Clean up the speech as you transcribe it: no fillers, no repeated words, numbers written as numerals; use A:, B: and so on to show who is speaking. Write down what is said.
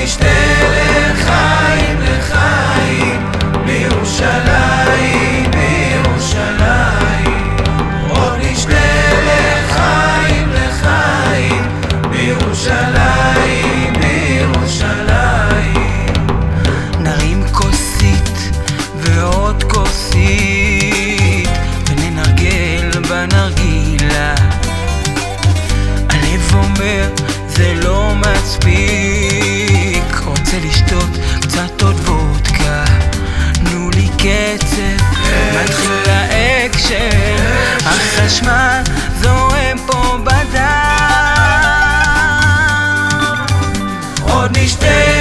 A: נשתה לחיים לחיים בירושלים, בירושלים. עוד נשתה לחיים לחיים בירושלים, בירושלים.
B: נרים כוסית ועוד כוסית וננרגל בנרגילה. הלב אומר זה לא מספיק, רוצה לשתות קצת עוד וודקה. תנו לי קצב, מתחיל האקשן, החשמל זורם פה בדם.
A: עוד נשתה